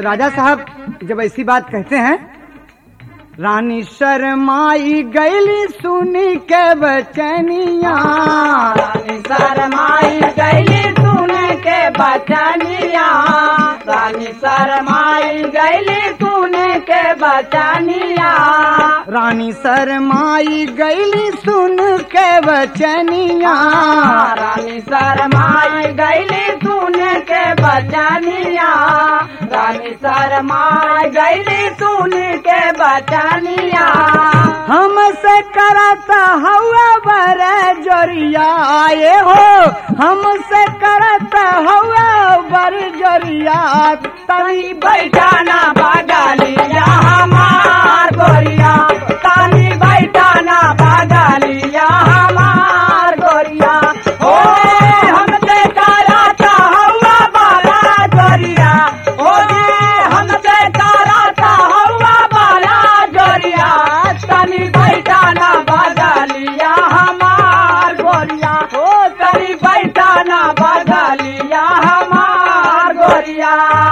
राजा साहब जब ऐसी बात कहते हैं, रानी शर्माई गैली सुनी के बचनिया, रानी शर्माई गैली सुने के बचनिया, रानी शर्माई गैली सुने के बचनिया, रानी शर्माई गैली सुन के बचनिया, रानी शर्माई गैली सुने के बचनिया, रानी शर्माई गैली सुने के बचनिया, हमसे करता हुआ बरे जोरिया आए हो, हमसे करता हुआ बरे जोरिया, तनी बैठाना बागालिया हमार गोरिया, तनी बैठाना बागालिया हमार गोरिया, ओ हमसे कराता हुआ बाला गोरिया, ओ हमसे कराता हुआ बाला गोरिया, तनी बैठाना बागालिया हमार गोरिया, ओ तनी बैठाना बागालिया हमार गोरिया।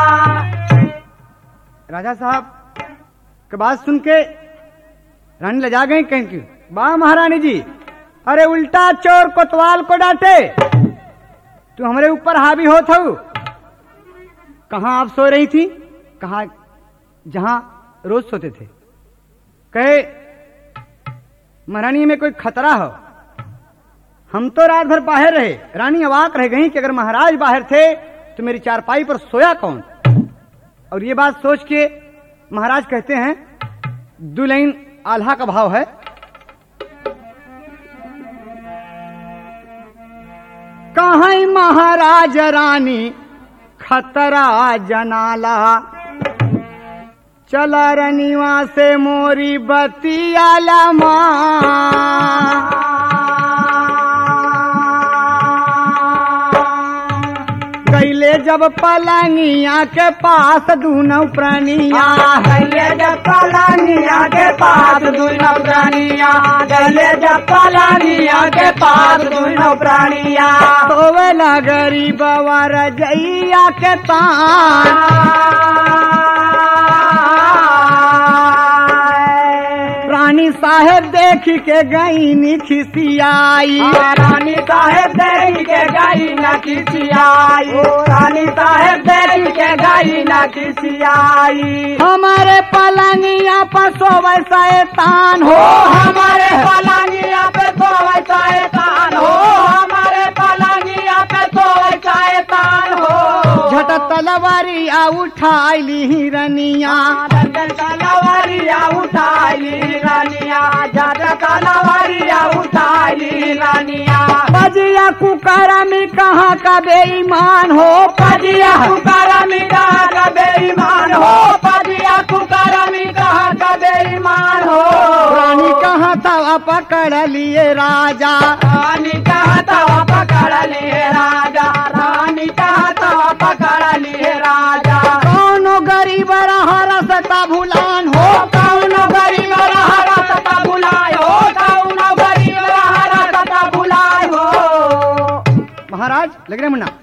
राजा साहब की बात सुन के रानी लजा गई, कहीं की वाह महारानी जी, अरे उल्टा चोर कोतवाल को डांटे, तू हमारे ऊपर हावी हो था। कहाँ आप सो रही थी? कहाँ? जहां रोज सोते थे। कहे महारानी में कोई खतरा हो, हम तो रात भर बाहर रहे। रानी अवाक रह गई कि अगर महाराज बाहर थे तो मेरी चारपाई पर सोया कौन। और ये बात सोच के महाराज कहते हैं, दो लाइन आल्हा का भाव है, कहाँ महाराज रानी खतरा जनाला, चला रनिवा से मोरी बतियाला माँ, गईले जब पलंगिया के पास दूनों प्राणिया, गले जब पलानिया के पास दुनो प्राणिया, गले जब पलानिया के पास दुनो प्राणिया, सोवेला गरीब रजैया के तान, रानी साहेब देख के गई नी खिसियाई, रानी साहेब देख के गई न खिसियाई, रानी साहेब देख के गई न खिसियाई, हमारे पलंगिया पर सोवे शैतान हो, हमारे पलंगिया पे सोवे शैतान हो, हमारे पलंगिया पे सोवे शैतान हो, झट तलवारिया उठाई हिरनिया, तलवारिया उठाई रानिया, जाता तलवारिया उठाई रानिया, पजिया कुकरा में कहाँ का बेईमान हो, पजिया कुकरा में कहाँ का बेईमान हो, पजिया कुकरा में कहाँ का बेईमान हो, रानी कहाँ तवा पकड़ लिए राजा, रानी कहाँ तवा पकड़ लिए राजा, रानी कहाँ तवा पकड़ लिए राजा, कौनो गरीब रहा रसता भुलान हो, कौनो गरीब रहा रसता भुलाए हो, कौनो गरीब रहा रसता भुलाए हो। महाराज लग रहे मुन्ना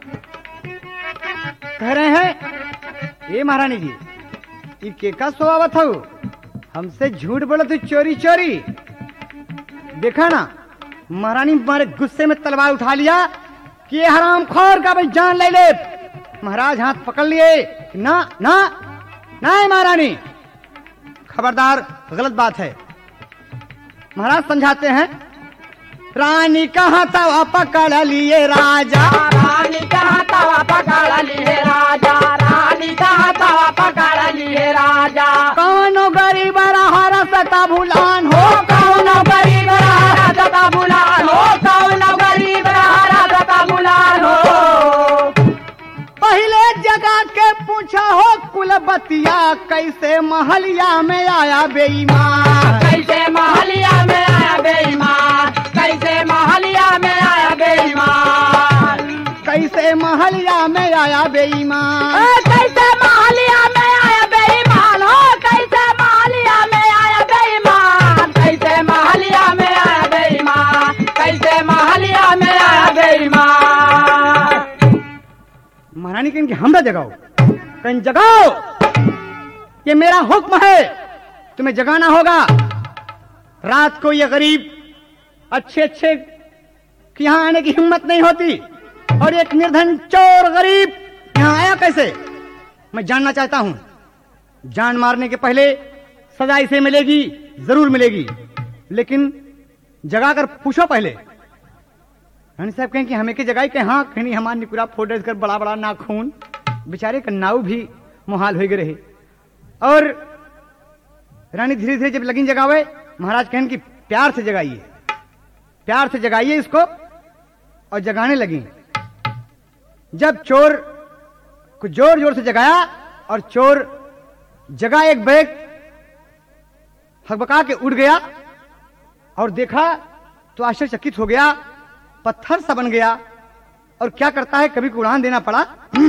कह रहे हैं, ये महारानी जी ये के का स्वभाव था, हमसे झूठ बोला तू चोरी चोरी। देखा ना महारानी मारे गुस्से में तलवार उठा लिया कि ये हरामखोर का भाई जान ले ले। महाराज हाथ पकड़ लिए, ना ना ना महारानी खबरदार, गलत बात है। महाराज समझाते हैं, रानी कहाँ तवा पकड़ लिए राजा, रानी कहाँ तवा पकड़ लिए राजा, रानी कहाँ तवा पकड़ लिए राजा, कौनो गरीब रहा रसता भुलान हो, कौनो गरीब रहा रसता भुलान हो, कौनो गरीब रहा रसता भुलान हो। पहले जगह के पूछा हो कुलबतिया, कैसे महलिया में आया बेईमान, कैसे महलिया में आया बेईमान, कैसे महलिया में आया बेईमान, कैसे महलिया में आया बेईमान, कैसे महलिया में आया बेईमान हो, कैसे महलिया में आया बेईमान, कैसे महलिया में आया बेईमान, कैसे महलिया में आया बेईमान। महारानी कहेंगे हमरा जगाओ, कहीं जगाओ। ये मेरा हुक्म है, तुम्हें जगाना होगा। रात को ये गरीब अच्छे अच्छे कि यहां आने की हिम्मत नहीं होती, और एक निर्धन चोर गरीब यहां आया कैसे? मैं जानना चाहता हूं। जान मारने के पहले सजा इसे मिलेगी, जरूर मिलेगी, लेकिन जगा कर पूछो पहले। रानी साहब कहें कि हमें की जगाई के हाँ कहीं हमारा निकुरा फोड़ कर बड़ा बड़ा नाखून, बेचारे का नाव भी मुहाल हो गए रहे। और रानी धीरे धीरे जब लगी जगावे, महाराज कहें कि प्यार से जगाइए, प्यार से जगाइए इसको। और जगाने लगी। जब चोर को जोर जोर से जगाया और चोर जगा, एक बैग हकबका के उड़ गया और देखा तो आश्चर्यचकित हो गया, पत्थर सा बन गया। और क्या करता है, कभी को उड़ान देना पड़ा।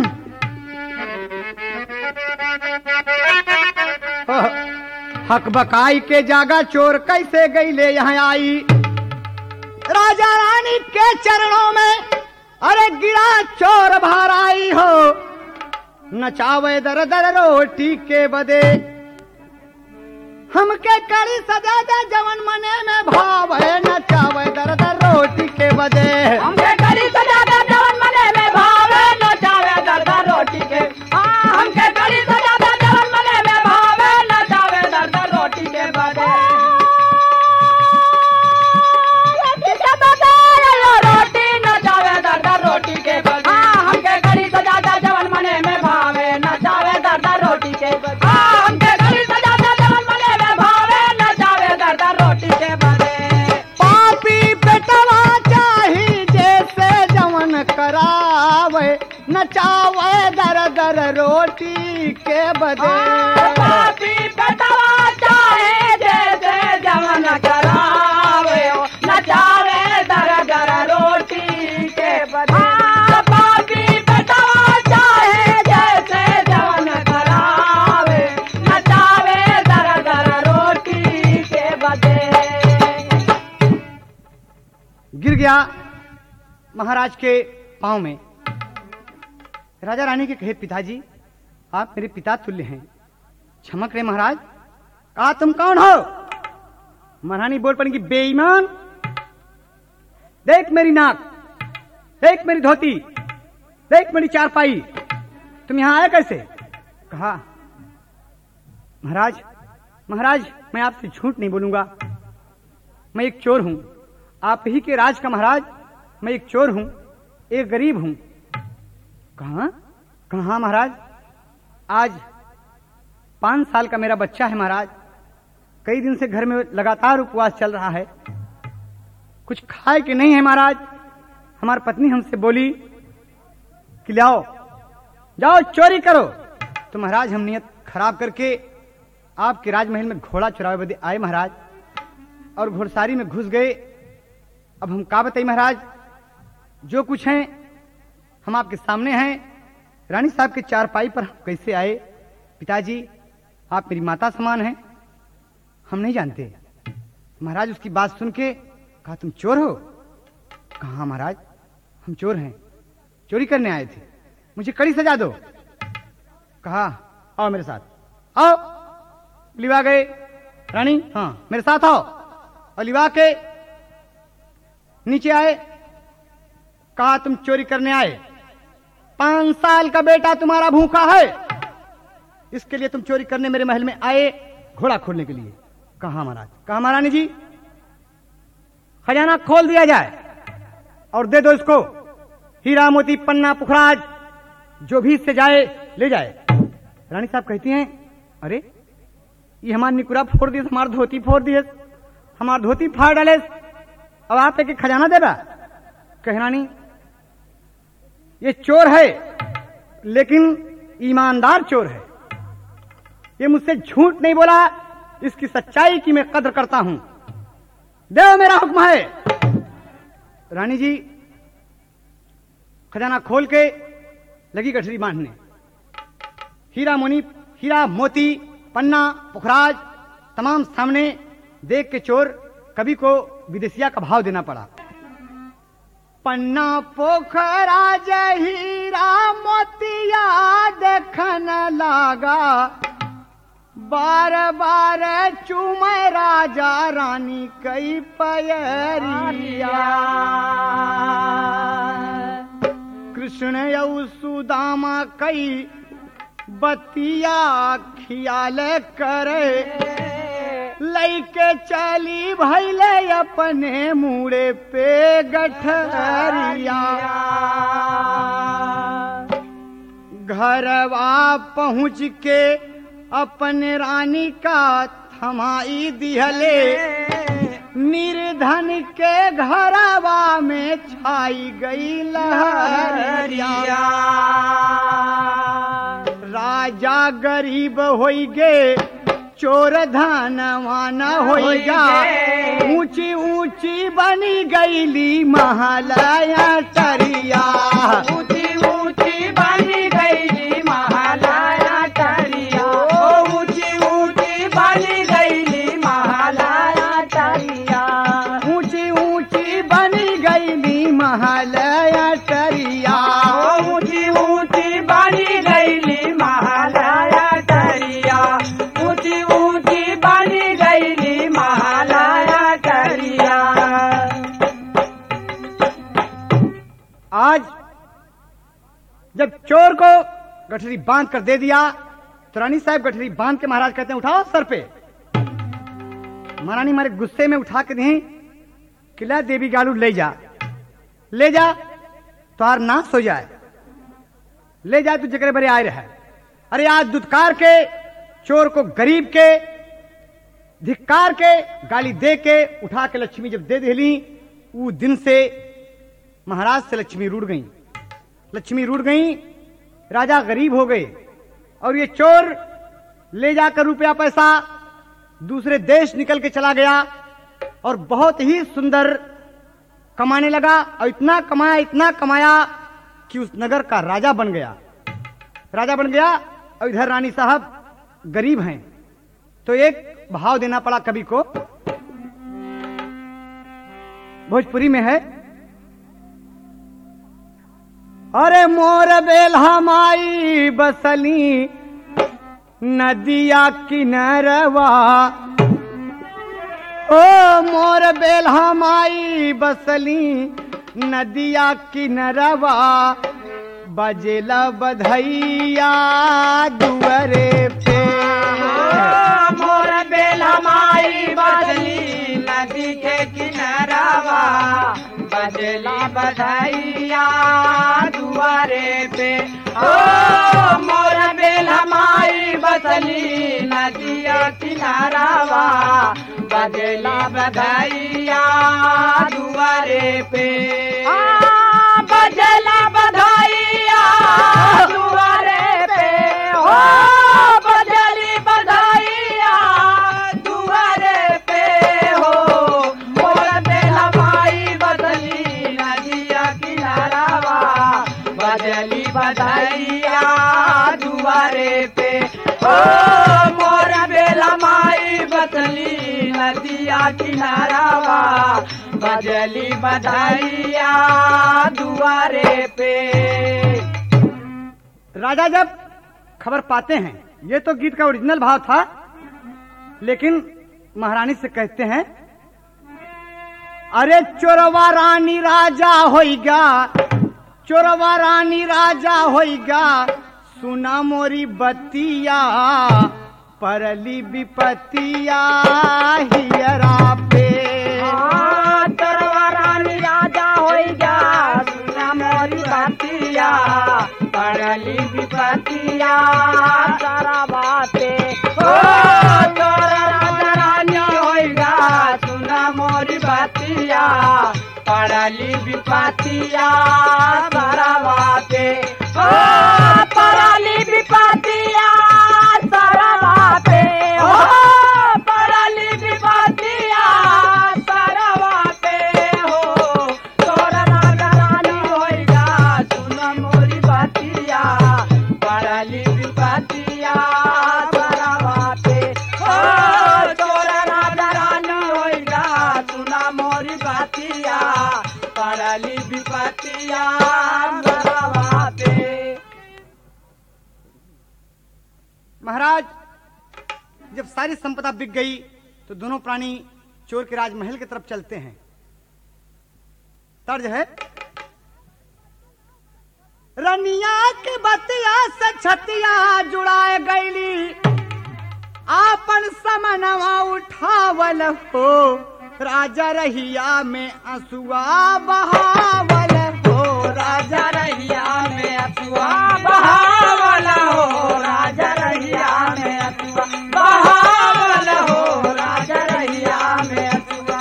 हकबकाई के जागा चोर कैसे गई ले यहाँ आई। राजा रानी के चरणों में अरे गिरा चोर बाहर आई हो, नचावे दर दर रोटी के बदे। हमके कड़ी सजा दे जवन मने में भाव है, नचावे दर दर रोटी के बदे। हमके कड़ी सजा दे जवन मने में भाव है, नचावे दर दर रोटी के। हमके कड़ी सजा दे जवन मने में भाव है, नचावे दर दर रोटी के बदे। रोटी नचावे दर दर रोटी के बदे। हमके कड़ी सजा दे जवन मने में भाव है, नचावे दर दर रोटी के बदे। हमके कड़ी सजा दे जवन मने में भाव है, नचावे दर दर रोटी के बदे। पापी बेटवा चाही जैसे जवन करावे, नचावे दर दर रोटी के बदे। पापी बेटवा चाहे जैसे जवन करावे, नचावे दर दर रोटी के बदे। पापी बेटवा चाहे जैसे जवन करावे, नचावे दर दर रोटी के बदे। गिर गया महाराज के पांव में। राजा रानी के कहे, पिताजी आप मेरे पिता तुल्य हैं, क्षमक रहे महाराज। कहा तुम कौन हो? महारानी बोल पड़ी कि बेईमान, देख मेरी नाक, देख मेरी धोती, देख मेरी चारपाई, तुम यहां आए कैसे? कहा महाराज महाराज मैं आपसे झूठ नहीं बोलूंगा, मैं एक चोर हूं, आप ही के राज का महाराज। मैं एक चोर हूं, एक गरीब हूं। कहां महाराज? आज 5 साल का मेरा बच्चा है महाराज, कई दिन से घर में लगातार उपवास चल रहा है, कुछ खाए कि नहीं है महाराज। हमारी पत्नी हमसे बोली कि लाओ जाओ चोरी करो, तो महाराज हम नियत खराब करके आपके राजमहल में घोड़ा चुरावे बदे आए महाराज, और घुड़सारी में घुस गए। अब हम क्या बताइए महाराज, जो कुछ है हम आपके सामने हैं। रानी साहब के चारपाई पर हम कैसे आए? पिताजी आप मेरी माता समान हैं, हम नहीं जानते। महाराज उसकी बात सुन के कहा तुम चोर हो? कहा महाराज हम चोर हैं, चोरी करने आए थे, मुझे कड़ी सजा दो। कहा आओ मेरे साथ, आओ। लिवा गए रानी, हाँ मेरे साथ आओ। और लिवा के नीचे आए। कहा तुम चोरी करने आए, 5 साल का बेटा तुम्हारा भूखा है, इसके लिए तुम चोरी करने मेरे महल में आए, घोड़ा खोलने के लिए। कहा महाराज? कहा महारानी जी खजाना खोल दिया जाए और दे दो इसको, हीरा मोती पन्ना पुखराज जो भी इससे जाए ले जाए। रानी साहब कहती हैं अरे ये हमारा निकुरा फोड़ दिए, हमारा धोती फोड़ दिए, हमारा धोती फाड़ डाले, अब आप एक खजाना देगा? कह रानी ये चोर है लेकिन ईमानदार चोर है, ये मुझसे झूठ नहीं बोला, इसकी सच्चाई की मैं कद्र करता हूं, दे मेरा हुक्म है। रानी जी खजाना खोल के लगी गठरी बांधने। हीरा मोती पन्ना पुखराज तमाम सामने देख के चोर कवि को विदेशिया का भाव देना पड़ा। पन्ना पोखराज हीरा मोतिया देखन लागा, बार बार चूमे राजा रानी कई पैरिया कृष्ण यौ सुदामा कई बतिया खियाल करे लैके चली भैले अपने मुड़े पे गठरिया घरवा पहुँच के अपने रानी का थमाई दिहले निर्धन के घरवा में छाई गई लहरिया राजा गरीब होई गे चोर धनवान होइगा ऊंची ऊंची बनी गईली महालया टरिया ऊंची ऊंची बनी गईली महालया टरिया ऊंची ऊंची बनी गईली महालया टरिया ऊंची ऊंची बनी गईली महालया टरिया ऊंची ऊंची बनी गईली महालया टरिया ऊंची ऊंची बनी गईली महालया टरिया। आज जब चोर को गठरी बांध कर दे दिया तो रानी साहब गठरी बांध के महाराज कहते हैं उठाओ सर पे। महारानी मारे गुस्से में उठा के दी किला देवी गालू ले जा तोहार नाश हो जाए, ले जाए तू जगह बड़े आए रहे। अरे आज दुत्कार के चोर को गरीब के धिक्कार के गाली दे के उठा के लक्ष्मी जब दे दिली वो दिन से महाराज से लक्ष्मी रूठ गई, राजा गरीब हो गए और ये चोर ले जाकर रुपया पैसा दूसरे देश निकल के चला गया और बहुत ही सुंदर कमाने लगा और इतना कमाया कि उस नगर का राजा बन गया और इधर रानी साहब गरीब हैं तो एक भाव देना पड़ा कवि को। भोजपुरी में है, अरे मोर बेल्हा माई बसली नदिया किनारवा, ओ मोर बेल्हा माई बसली नदिया किनारवा, बजेला बधैया दुआरे पे। मोर बेल्हा माई बसली नदी के किनारवा, बजेला बधैया दुआरे पे। ओ मोर बेल्हा माई बसली नदिया किनारवा, बजेला बधैया दुआरे पे। बजेला बधैया दुआरे पे, हो बजली बधैया दुआरे पे, हो मोर बेल्हा माई बसली नदिया किनारवा, बजली बधैया दुआरे पे। हो मोर बेल्हा माई बसली नदिया किनारवा, बजली बधैया दुआरे पे। राजा जब खबर पाते हैं, ये तो गीत का ओरिजिनल भाव था, लेकिन महारानी से कहते हैं अरे चोरवा रानी राजा होइगा, चोरवा रानी राजा होइगा, सुना मोरी बतिया परली विपतिया हियरा पे। चोरवा रानी राजा होइगा, सुना मोरी बतिया परली विपतिया सारा बाते। ओ चोर राजा रानी होइगा, सुना मोरी बतिया परली विपतिया सारा बाते। ओ परली विपतिया सारा बाते, ओ परली विपतिया सारा बाते, हो चोर राजा रानी होइगा, सुना मोरी बतिया परली विपतिया सारा बाते। ओ चोर राजा रानी होइगा, सुना मोरी बतिया परली विपतिया सारा बाते। महाराज जब सारी संपदा बिक गई तो दोनों प्राणी चोर के राजमहल की तरफ चलते हैं। तर्ज है, रनिया की बतिया से छतिया जुड़ाए गईली, आपन समनवा उठावल हो, राजा रहिया में असुआ बहावल हो, राजा रहिया में अथुआ बहावल हो, राजा रहिया में अथुआ बहावल हो, राजा रहिया में अथुआ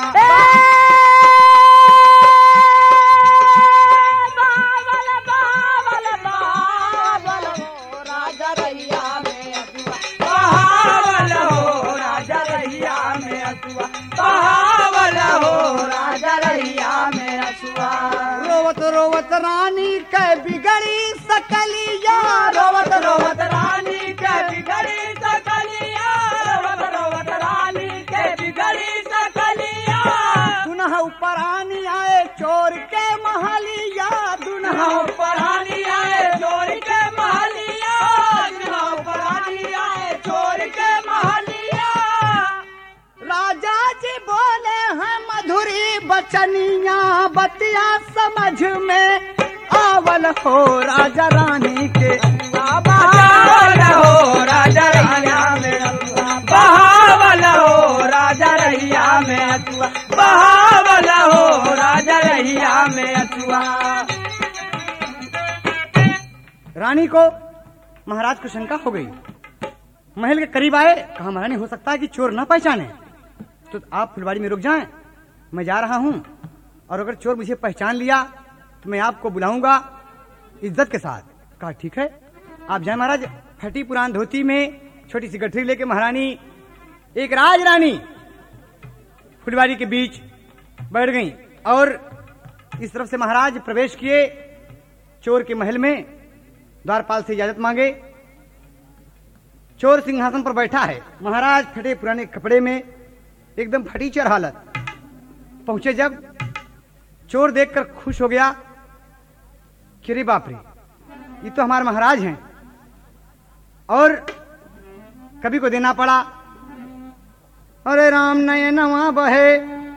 बहावल बहावल बहावल हो, राजा रहिया में अथुआ बहावल हो, राजा रहिया में अथुआ बहावल हो, राजा रहिया में अथुआ। रोवत रोवत रानी के बिगड़ी सकलिया, रोवत रोवत रानी के बिगड़ी सकलिया, रोवत रोवत रानी के बिगड़ी सकलिया, दुनहा ऊपर आनी आए चोर के महलिया, दुनहा परानी आए चोर के महलिया, परानी आए चोर के महलिया, राजा जी बोले हैं मधुरी बचनिया, बतिया समझ में आवल हो, राजा रानी के बहावल हो, राजा रहिया में अथुआ बहावल हो, राजा रहिया में अथुआ बहावल हो, राजा रहिया में अथुआ। रानी को महाराज को शंका हो गई। महल के करीब आए, कहा महारानी हो सकता है कि चोर ना पहचाने, तो आप फुलवाड़ी में रुक जाएं, मैं जा रहा हूं, और अगर चोर मुझे पहचान लिया तो मैं आपको बुलाऊंगा इज्जत के साथ। कहा ठीक है, आप जाए महाराज। फटी पुरान धोती में छोटी सी गठरी लेके महारानी एक राज रानी फुलवाड़ी के बीच बैठ गई, और इस तरफ से महाराज प्रवेश किए चोर के महल में, द्वारपाल से इजाजत मांगे। चोर सिंहासन पर बैठा है, महाराज फटे पुराने कपड़े में, एकदम फटीचर हालत। पहुंचे जब, चोर देखकर खुश हो गया कि रे बाप रे, ये तो हमारे महाराज हैं। और कभी को देना पड़ा, अरे राम नयनवा बहे,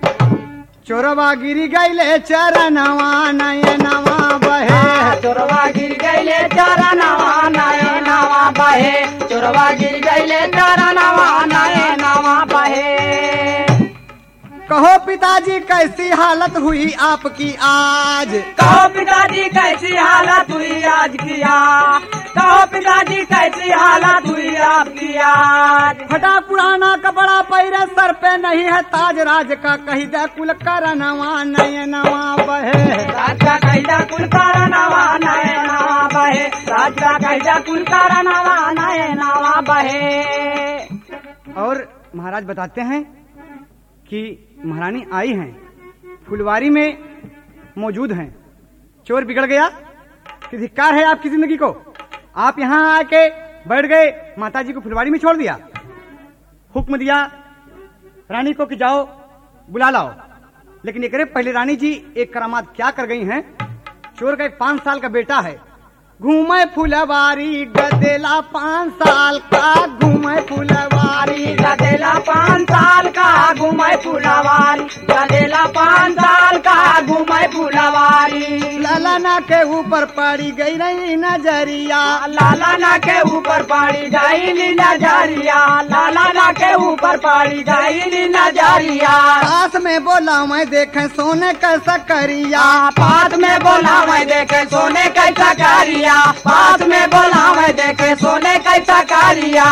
चोरवा गिरी गईले चरणवा, नयनवा बहे, चोरवा गिर गईले चरणवा, नयनवा बहे, चोरवा गिर गईले चरणवा, नयनवा बहे। कहो पिताजी कैसी हालत हुई आपकी आज, कहो पिताजी कैसी हालत हुई आज की आज, कहो पिताजी कैसी हालत हुई आपकी आज। फटा पुराना कपड़ा पैरे, सर पे नहीं है ताज, राज का कही दे कुल करनवा, नयनवा बहे, राजा कैदा कुल करनवा, नयनवा बहे, राजा कैदा कुल करनवा, नयनवा बहे। और महाराज बताते हैं कि महारानी आई हैं, फुलवारी में मौजूद हैं। चोर बिगड़ गया कि धिक्कार है आपकी जिंदगी को, आप यहाँ आके बैठ गए, माताजी को फुलवारी में छोड़ दिया। हुक्म दिया रानी को कि जाओ बुला लाओ, लेकिन एक पहले रानी जी एक करामात क्या कर गई हैं। चोर का एक 5 साल का बेटा है, घूमे फुलवारी, गदेला 5 साल का, घूमे फुलवारी, गदेला 5 साल का, घूमे फुलवारी, गदेला 5 साल का, घूमे फुलवारी। लालाना के ऊपर पड़ी गई रही नजरिया, लालाना के ऊपर पड़ी गई नजरिया, लालाना के ऊपर पड़ी गई नजरिया। पास में बोला मैं देखे सोने कैसा करिया, पास में बोला मैं देखे सोने कैसा करिया, पास में बोला मैं देखे सोने कैसा करिया।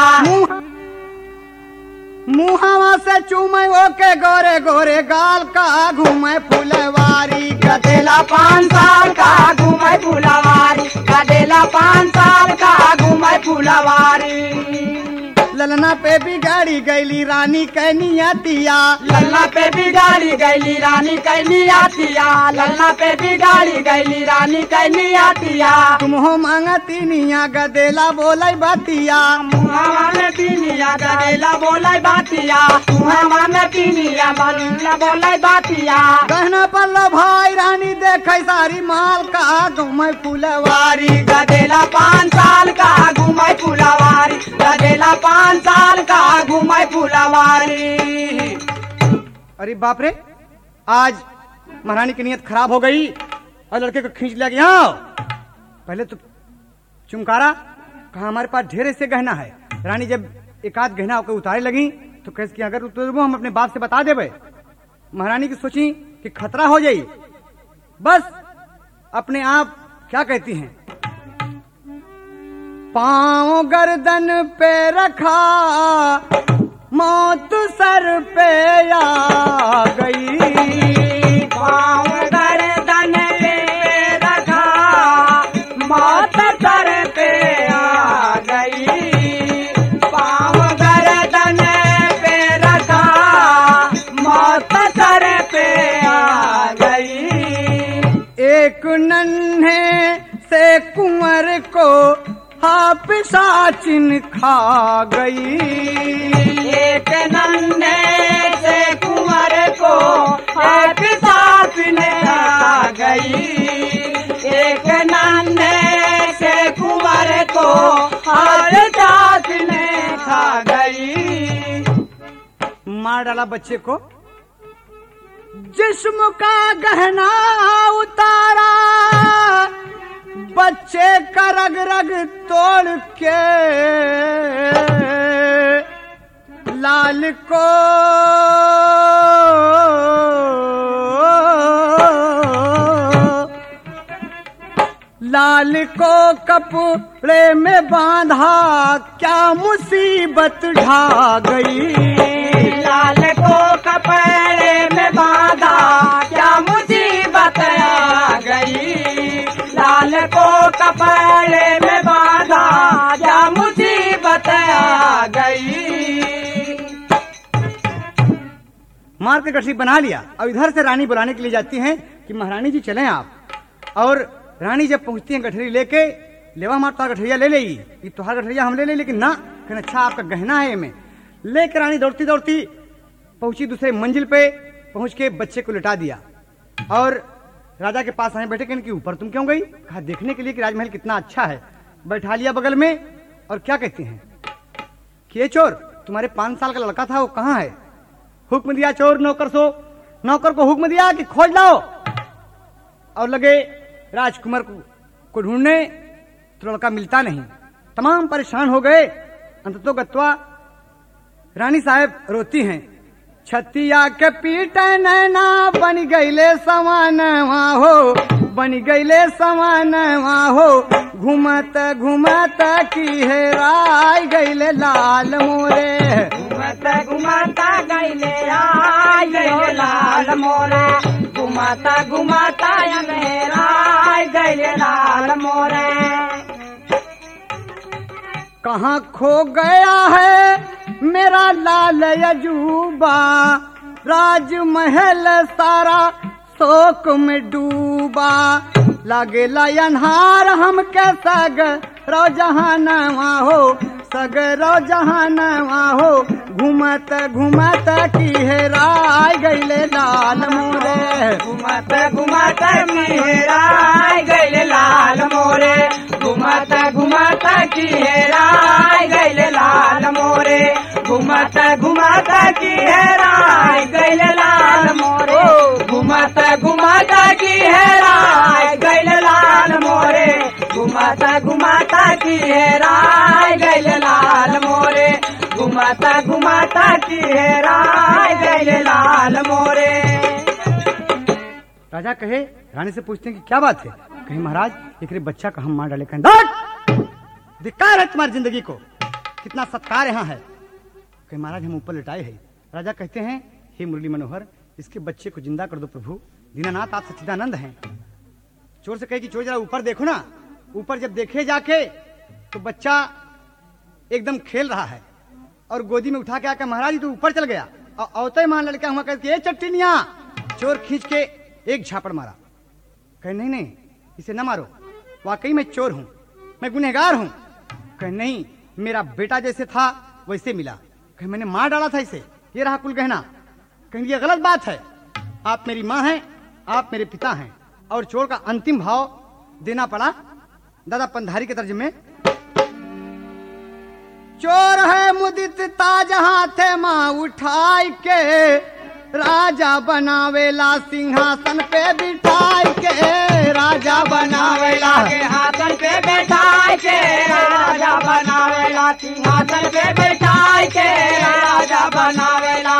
मुहावा से चूमे वो के गोरे गोरे गाल का, घूमे फुलवारी, गदेला 5 साल का, घूमे फुलवारी, गदेला 5 साल का, घूमे फुलवारी। ललना पे बिगाड़ी गईली रानी के नियतिया, ललना पे बिगाड़ी गईली रानी के नियतिया, ललना पे बिगाड़ी गईली रानी के नियतिया। तुम हो मांगती निया, गदेला बोले बतिया, मुहावा में पीनिया, गदेला बोले बातिया, मुहावा में पीनिया, रानिया बोले बातिया गहना पल्लो भाई रानी देखे सारी माल का घूमे फुलवारी गदेला 5 साल का घूमे फुलवारी गदेला 5 साल का घूमे फुलवारी। अरे बाप रे, आज महारानी की नीयत खराब हो गई और लड़के को खींच लिया गया। पहले तो चुमकारा, कहा हमारे पास ढेर ऐसे गहना है। रानी जब एक आध गहना होकर उतारे लगी तो कैसे कि अगर उतरबो हम अपने बाप से बता देवे। महारानी की सोची कि खतरा हो जाई, बस अपने आप क्या कहती हैं, पांव गर्दन पे रखा मौत सर पे आ गई। पाँव गर्दन पे रखा मौत सर पे आ गई। पाँव गर्दन पे रखा मौत सर पे आ गई। एक नन्हे से कुंवर को पिशाचिन खा गई। एक नन्हे से कुंवर को पिशाचिन खा गई। एक नन्हे से कुंवर को पिशाचिन खा गई। मार डाला बच्चे को, जिस्म का गहना उतारा, बच्चे का रग रग तोड़ के लाल को कपड़े में बांधा, क्या मुसीबत ढा गई। लाल को कपड़े में बांधा, क्या मुसीबत आ गई। लाल को कपड़े में बांधा, क्या मुसीबत आ गई। मार के गठरी बना लिया। अब इधर से रानी बुलाने के लिए जाती हैं कि महारानी जी चलें आप। और रानी जब पहुंचती हैं गठरी लेके, लेवा मार तो गठरिया ले लेगी, ये तुहार गठरिया हम ले ले, लेकिन ना कहना अच्छा आपका गहना है में। लेकर रानी दौड़ती दौड़ती पहुंची दूसरे मंजिल पे, पहुंच के बच्चे को लिटा दिया और राजा के पास आए बैठे। कहने कि ऊपर तुम क्यों गई? कहा देखने के लिए कि राजमहल कितना अच्छा है। बैठा लिया बगल में और क्या कहती हैं कि ये चोर, तुम्हारे 5 साल का लड़का था वो कहाँ है? हुक्म दिया चोर नौकर को हुक्म दिया कि खोज लाओ। और लगे राजकुमार को ढूंढने, तो लड़का मिलता नहीं। तमाम परेशान हो गए। अंततो गत्वा रानी साहब रोती हैं, छतिया के पीट नैना बन गईले समानवा हो, बन गईले समानवा हो, घूमत घूमत की हेराय गईले लाल मोरे। घुमत घुमता गईले आय गईले लाल मोरे। घुमता घुमता अंधेराय गईले लाल मोरे। कहाँ खो गया है मेरा लाल अजूबा, राजमहल सारा शोक में डूबा। लागेला अन्हार हम के सगरो जहानवा हो, सगरो जहानवा हो, घूमत घूमत की हेराय गईले लाल मोरे। घुमत घुमत की हेराय गईले लाल मोरे। घुमत घुमत की हेराय गईले लाल मोरे। घुमत घुमत की हेराय गईले लाल मोरे। घुमत घुमत की हेराय गईले लाल मोरे। घुमत घुमत की हेराय गईले लाल मोरे। घुमत घुमत की हेराय गईले लाल मोरे। राजा कहे, रानी से पूछते हैं कि क्या बात है? कहे महाराज एक बच्चा का हम मार डाले। कहें धिक्कार है तुम्हारी जिंदगी को, कितना सत्कार यहाँ है। कहे महाराज हम ऊपर लिटाए हैं। राजा कहते हैं हे मुरली मनोहर, इसके बच्चे को जिंदा कर दो प्रभु। दीनानाथ आप सच्चिदानंद हैं। चोर से कहे कि चोर जरा ऊपर देखो ना। ऊपर जब देखे जाके तो बच्चा एकदम खेल रहा है और गोदी में उठा के आकर महाराज तो ऊपर चल गया। और औते मान लड़का हुआ कहते चट्टिनिया। चोर खींच के एक झापड़ मारा। कहे नहीं नहीं इसे न मारो, वाकई मैं चोर हूं, मैं गुनहगार हूं। कहे नहीं मेरा बेटा जैसे था वैसे मिला। कहे मैंने मार डाला था इसे, ये रहा कुल गहना। कहेंगे ये गलत बात है, आप मेरी माँ हैं, आप मेरे पिता हैं। और चोर का अंतिम भाव देना पड़ा दादा पंधारी के तर्जुमे में। चोर है मुदित ताज हाथे माँ उठाई के, राजा बनावेला सिंहासन पे बिठाई के, राजा बनावेला सिंहासन पे बैठाई के, राजा बनावेला सिंहासन पे बैठाई के, राजा बनावेला।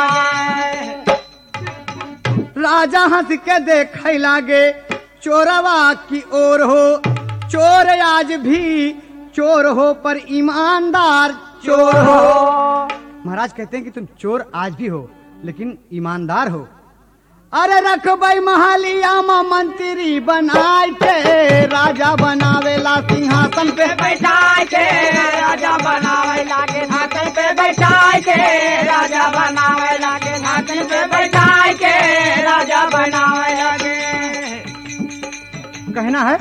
राजा हंस के देखे लागे चोरवा की ओर हो, चोर आज भी चोर हो पर ईमानदार चोर हो। महाराज कहते हैं कि तुम चोर आज भी हो लेकिन ईमानदार हो। अरे रखबई महलिया में मंत्री बनाए के, राजा बनावेला सिंहासन पे बैठाई के, राजा बनावेला सिंहासन पे बैठाई के, राजा बनावेला सिंहासन पे बैठाई के, राजा बनावेला। कहना है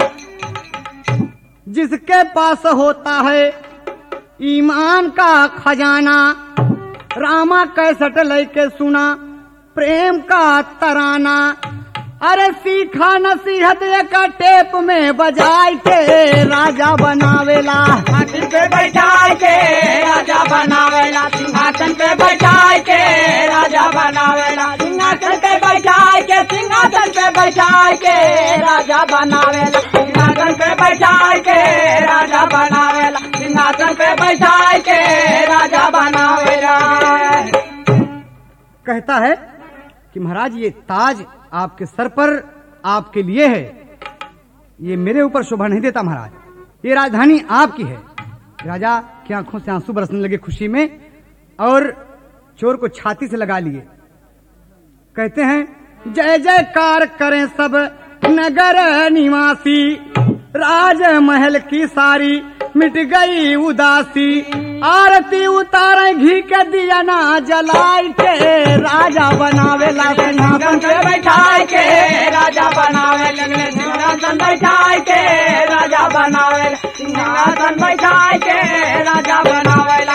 जिसके पास होता है ईमान का खजाना, रामा कैसट लेके सुना प्रेम का तराना। अरे सीखा नसीहत एक टेप में बजाई के, राजा बनावेला सिंहासन पे बैठाई के, राजा बनावेला सिंहासन पे बैठाई के, राजा बनावेला सिंहासन पे बैठाई के, सिंहासन पे बैठाई के, राजा बनावेला सिंहासन पे बैठाई के, राजा बनावेला सिंहासन पे बैठाई के, राजा बनावेला। कहता है कि महाराज ये ताज आपके सर पर आपके लिए है, ये मेरे ऊपर शोभा नहीं देता महाराज, ये राजधानी आपकी है। राजा की आंखों से आंसू बरसने लगे खुशी में और चोर को छाती से लगा लिए। कहते हैं जय जयकार करें सब नगर निवासी, राजमहल की सारी मिट गई उदासी, आरती उतारे घी के दिया ना जलाई के, राजा बनावेला सिंहासन पे बैठाई के, राजा बनावेला सिंहासन बैठाई के, राजा बनावेला सिंहासन बैठाई के, राजा बनावेला।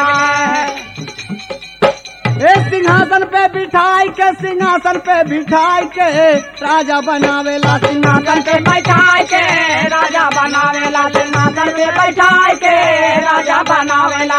सिंहासन पे बिठाई के, सिंहासन पे बिठाई के, राजा बनावेला सिंहासन पे बैठाई के, राजा बनावेला सिंहासन पे बैठाई के, राजा बनावेला।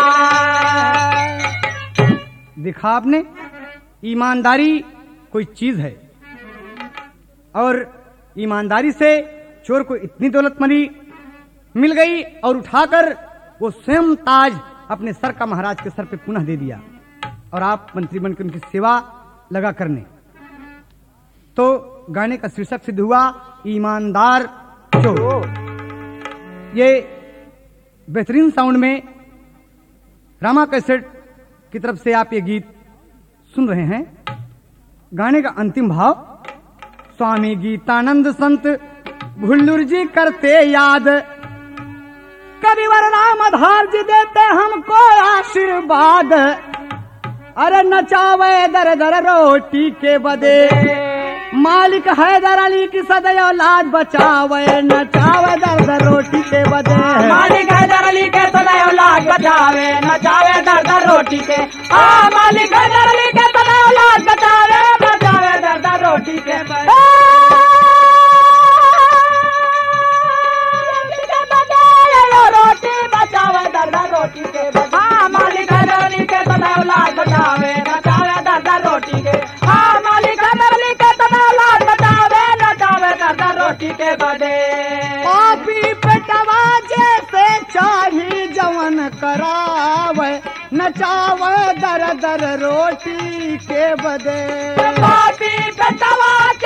दिखा आपने ईमानदारी कोई चीज है, और ईमानदारी से चोर को इतनी दौलत मिल गई और उठाकर वो स्वयं ताज अपने सर का महाराज के सर पे पुनः दे दिया और आप मंत्री बनकर उनकी सेवा लगा करने। तो गाने का शीर्षक सिद्ध हुआ ईमानदार चोर। ये बेहतरीन साउंड में रामा कैसेट की तरफ से आप ये गीत सुन रहे हैं। गाने का अंतिम भाव स्वामी गीतानंद संत भुल्लुर जी करते याद, कविवर रामधार जी देते हमको आशीर्वाद। अरे नचावे दर दर रोटी के बदे, मालिक हैदर अली की सदैव औलाद बचावे, नचावे दर दर रोटी के बदे, मालिक हैदर अली के सदैव औलाद बचावे, नचावे दर दर रोटी के, मालिक हैदर अली के सदैव औलाद बचावे, नचावे दर दर रोटी के बदे, रोटी बचावे दर दर रोटी के बदे, मालिक हैदर अली के सदैव औलाद बचावे, नचावे दर दर रोटी के, मालिक हैदर अली के सदैव औलाद बचावे, नचावे दर दर रोटी के बदे। पापी पेटवा जैसे चाही जवन करावे, नचावे दर दर रोटी के बदे, पापी पेटवा